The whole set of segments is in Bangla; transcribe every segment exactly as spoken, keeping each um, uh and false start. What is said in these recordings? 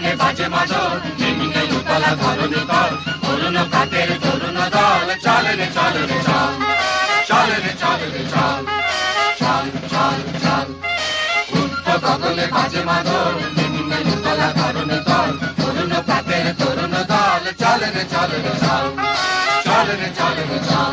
গগনে বাজে মাদল নিম্নে উতলা ধরণী তল তরুণ কাতের তরুণ দল চলে রে চলে রে চল চলে রে চলে রে চল চল চল চল উঠত গগনে বাজে মাদল নিম্নে উতলা ধরণী তল তরুণ কাতের তরুণ দল চলে রে চলে রে চল চলে রে চলে রে চল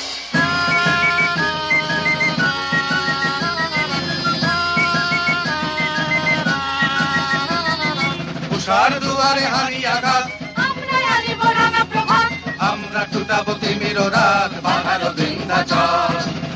উষার দুয়ারে হানি আঘাত আমরা আনিব রাঙা প্রভাত আমরা ছুটাবো তিমির রাত বাধার বিন্ধ্যাচল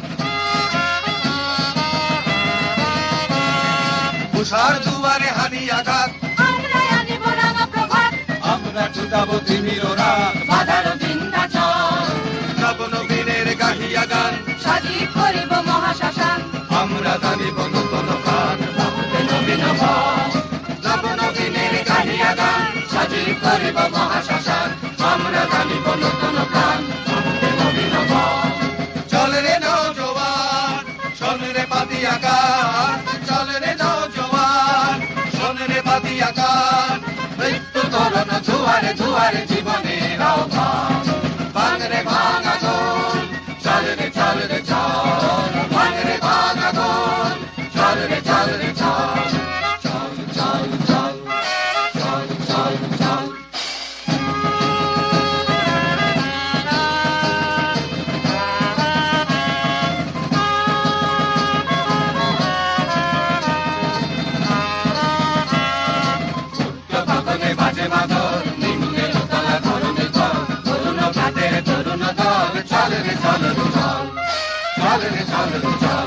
উষার দুয়ারে হানি আঘাত আমরা আনিব রাঙা প্রভাত আমরা ছুটাবো তিমির রাত বাধার বিন্ধ্যাচল নব নবীনের গাহিয়া গান সাজি করিব মহাশ্মশান আমরা জানিব নতুন প্রাণ বাহুতে নবীন ভাব নব নবীনের গাহিয়া গান সাজি করিব মহাশ্মশান আমরা জানিব নতুন প্রাণ বাহুতে নবীন ভাব চল রে নওজোয়ান শোন রে পাতিয়া গান চল রে নওজোয়ান শোন রে পাতিয়া গান মৃত্যু তরণ ধুয়ারে ধুয়ারে জীবনের আহ্বান ভাঙ রে ভাঙা গোল চল রে চল রে চল ভাঙ রে ভাঙা গোল চল রে চল রে চল চল চল চল চল চল চল গগনে বাজে মাদল নিম্নে উতলা ধরণী তল তরুণ কাতের তরুণ দল চল রে চল রে চল চল রে চল রে চল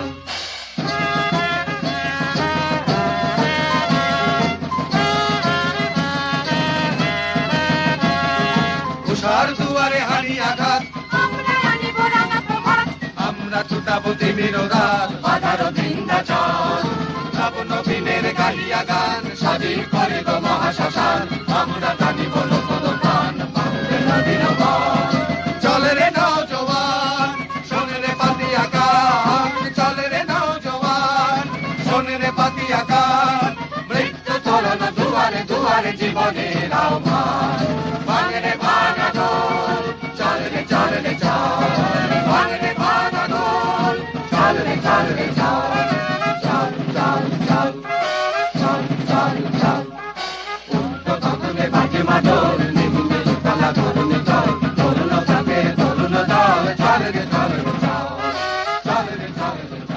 উষার দুয়ারে হানি আঘাত আমরা আনিব রাঙা প্রভাত আমরা ছুটাবো তিমির রাত বাধার বিন্ধ্যাচল নব নবীনের গাহিয়া গান সাজি করিব মহাশ্মশান আমরা জানিব নতুন প্রাণ বাহুতে নবীন ভাব চল রে নওজোয়ান শোন রে পাতিয়া গান চল রে নওজোয়ান শোন রে পাতিয়া গান মৃত্যু তরণ দুয়ারে দুয়ারে জীবনের আহ্বান ভাঙ রে ভাঙা গোল চল রে চল রে চল ভাঙ রে ভাঙা গোল চল রে চল রে চল চল চল চল চল চল চল উঠত গগনে বাজে মাদল নিম্নে উতলা ধরণী তল তরুণ কাতের তরুণ দল চল রে চল রে চল চল রে চল রে চল